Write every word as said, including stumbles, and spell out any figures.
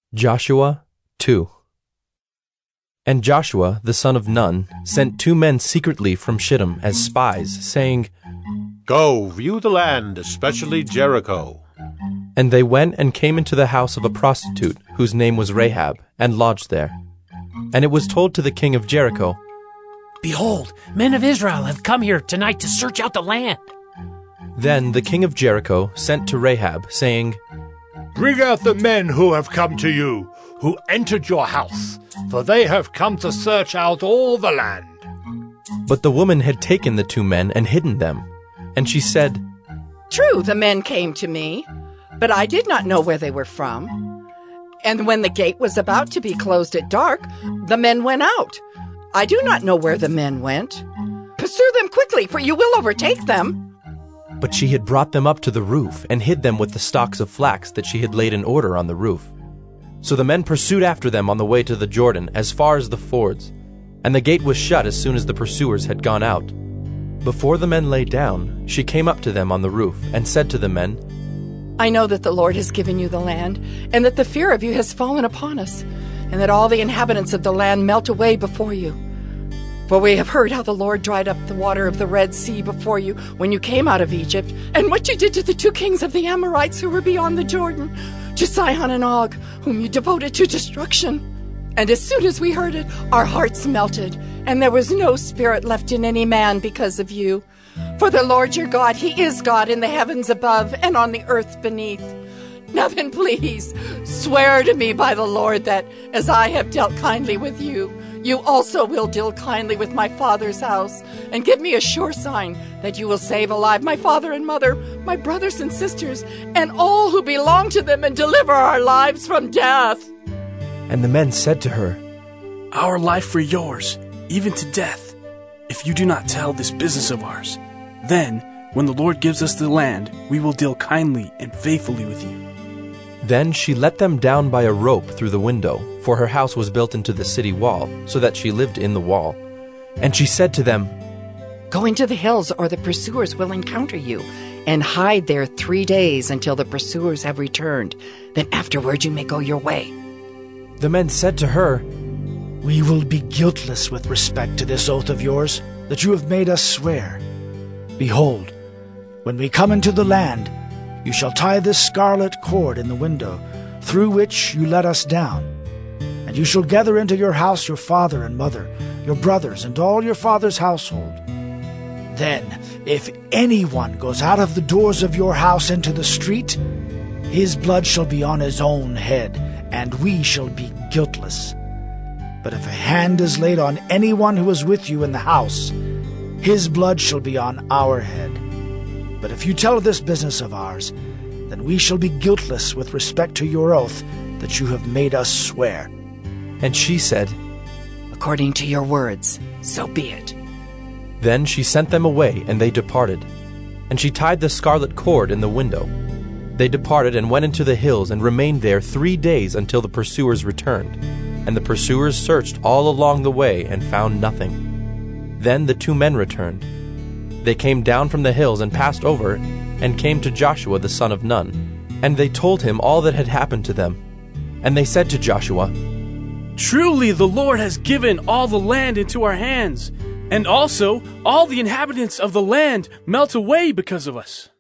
Joshua two. And Joshua the son of Nun sent two men secretly from Shittim as spies, saying, Go, view the land, especially Jericho. And they went and came into the house of a prostitute, whose name was Rahab, and lodged there. And it was told to the king of Jericho, Behold, men of Israel have come here tonight to search out the land. Then the king of Jericho sent to Rahab, saying, Bring out the men who have come to you, who entered your house, for they have come to search out all the land. But the woman had taken the two men and hidden them. And she said, True, the men came to me, but I did not know where they were from. And when the gate was about to be closed at dark, the men went out. I do not know where the men went. Pursue them quickly, for you will overtake them. But she had brought them up to the roof and hid them with the stalks of flax that she had laid in order on the roof. So the men pursued after them on the way to the Jordan as far as the fords, and the gate was shut as soon as the pursuers had gone out. Before the men lay down, she came up to them on the roof and said to the men, I know that the Lord has given you the land, and that the fear of you has fallen upon us, and that all the inhabitants of the land melt away before you. For we have heard how the Lord dried up the water of the Red Sea before you when you came out of Egypt, and what you did to the two kings of the Amorites who were beyond the Jordan, to Sihon and Og, whom you devoted to destruction. And as soon as we heard it, our hearts melted, and there was no spirit left in any man because of you. For the Lord your God, He is God in the heavens above and on the earth beneath. Now then, please, swear to me by the Lord that, as I have dealt kindly with you, you also will deal kindly with my father's house, and give me a sure sign that you will save alive my father and mother, my brothers and sisters, and all who belong to them, and deliver our lives from death. And the men said to her, Our life for yours, even to death, if you do not tell this business of ours. Then, when the Lord gives us the land, we will deal kindly and faithfully with you. Then she let them down by a rope through the window, for her house was built into the city wall, so that she lived in the wall. And she said to them, Go into the hills, or the pursuers will encounter you, and hide there three days until the pursuers have returned. Then afterward you may go your way. The men said to her, We will be guiltless with respect to this oath of yours, that you have made us swear. Behold, when we come into the land, you shall tie this scarlet cord in the window, through which you let us down. And you shall gather into your house your father and mother, your brothers, and all your father's household. Then, if anyone goes out of the doors of your house into the street, his blood shall be on his own head, and we shall be guiltless. But if a hand is laid on anyone who is with you in the house, his blood shall be on our head. But if you tell this business of ours, then we shall be guiltless with respect to your oath that you have made us swear. And she said, According to your words, so be it. Then she sent them away, and they departed. And she tied the scarlet cord in the window. They departed and went into the hills and remained there three days until the pursuers returned. And the pursuers searched all along the way and found nothing. Then the two men returned. They came down from the hills and passed over, and came to Joshua the son of Nun. And they told him all that had happened to them. And they said to Joshua, Truly the Lord has given all the land into our hands, and also all the inhabitants of the land melt away because of us.